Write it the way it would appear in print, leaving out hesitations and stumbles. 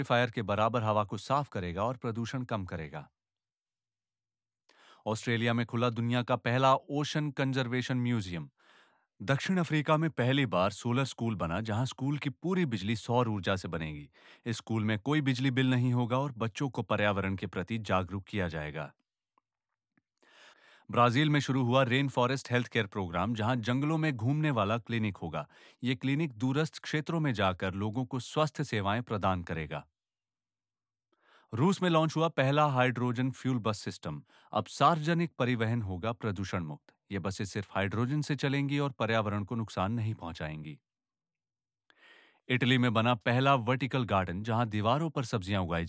Fire के बराबर हवा को साफ करेगा और प्रदूषण कम करेगा। ऑस्ट्रेलिया में खुला दुनिया का पहला ओशन कंजर्वेशन म्यूजियम। दक्षिण अफ्रीका में पहली बार सोलर स्कूल बना जहां स्कूल की पूरी बिजली सौर ऊर्जा से बनेगी। इस स्कूल में कोई बिजली बिल नहीं होगा और बच्चों को पर्यावरण के प्रति जागरूक किया जाएगा। ब्राजील में शुरू हुआ rain forest health care program जहां जंगलों में घूमने वाला क्लिनिक होगा। यह क्लिनिक दूरस्थ क्षेत्रों में जाकर लोगों को स्वास्थ्य सेवाएं प्रदान करेगा। रूस में लॉन्च हुआ पहला हाइड्रोजन फ्यूल बस सिस्टम। अब सार्वजनिक परिवहन होगा प्रदूषण मुक्त। ये बसें सिर्फ हाइड्रोजन से चलेंगी और पर्यावरण को नुकसान नहीं पहुंचाएंगी। इटली में बना पहला वर्टिकल गार्डन जहां दीवारों पर सब्जियां उगाई